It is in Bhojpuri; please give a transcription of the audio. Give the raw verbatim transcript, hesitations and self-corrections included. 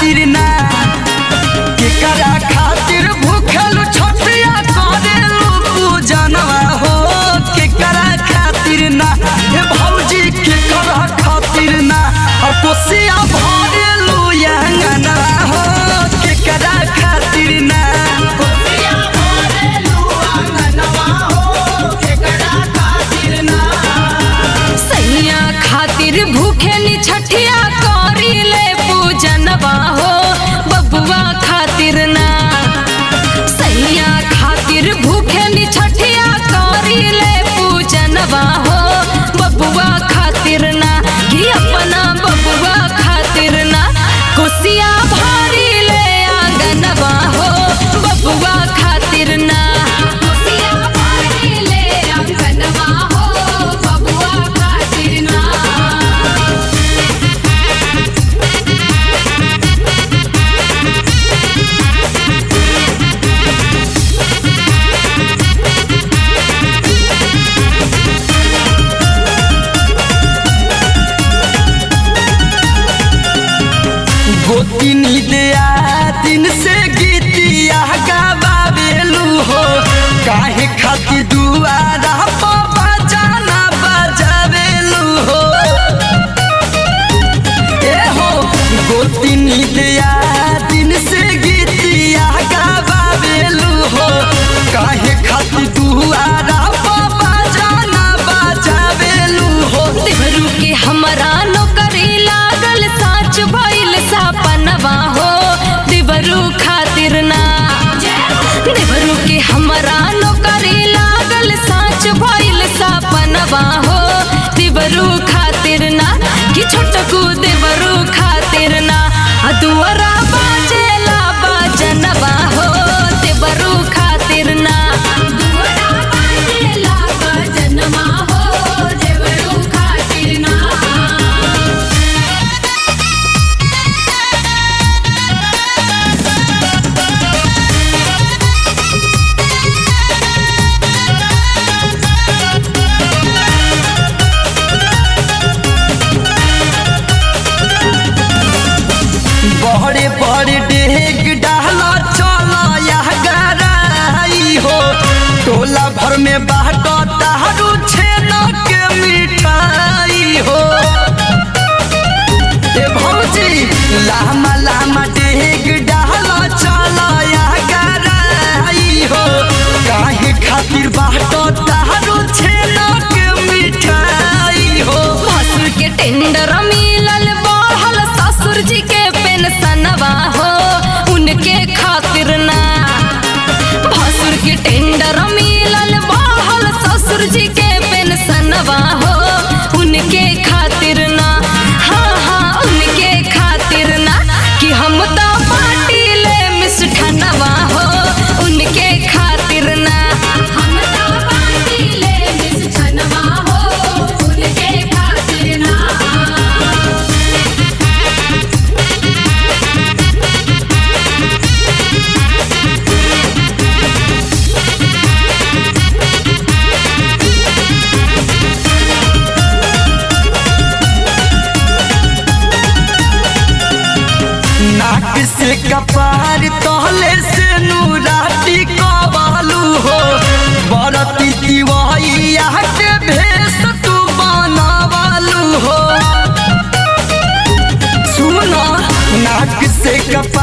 खातिर ना केकरा खातिर भूखल छठिया करेलू पूजनवा हो केकरा खातिर ना हे भौजी केकरा खातिर ना और कोसिया भरेलू अंगनवा हो केकरा खातिर ना कोसिया भरेलू अंगनवा हो केकरा खातिर ना सैया खातिर भूखेली छठिया करिले पूजनवा हो बबुआ खातिर ना सैया खातिर भूखेली छठिया करिले पूजनवा हो बबुआ खातिर ना कि अपना बबुआ खातिर ना कोसिया भरिले आंगनवा हो बबुआ खातिर ना कोसिया भरिले आंगनवा हो बबुआ खातिर ना गोतिनी दिया दिन से गीतिया गावेलू हो काहे खातिर दुआरा पर बजाना बजावेलू हो ए हो गोतिनी दिया दिन से गीतिया गावेलू हो काहे खातिर दुआरा पर बजाना बजावेलू हो देवरू के हमरा नौकरी लागल साच भइल सपनवा हो देवरू खातिर ना देवरू के हमरा नौकरी लागल साच भइल सपनवा हो देवरू खातिर ना कि छोटकू देवरू खातिर ना दुआरा बाजेला बाजनवा हो देवरू खातिर ना दुआरा बाजेला बाजनवा हो देवरू खातिर ना बड़े बड़े डेग डाला चला यह गराई हो टोला भर में बाटो तारू छेना के मिठाई हो ए भौजी लामा लामा डेग डाला चला यह गराई हो काहे खातिर बाटो तारू छेना के मिठाई हो भसुर के टेंडर मिलल बढ़ल ससुर जी के पेंशनवा हो उनके खातिर ना भसुर के टेंडर मिलल बढ़ल ससुर जी के पेंशनवा हो उनके खातिर ना हाँ हाँ उनके खातिर ना कि हम तो पार्टी ले मिष्ठानवा हो उनके खातिर ना हम तो पार्टी ले मिष्ठानवा हो उनके खातिर ना नाक से कपार तहले से नूराती कबालू हो बरती दिवाइया के भेष तू बनावालू हो सुना नाक से कपार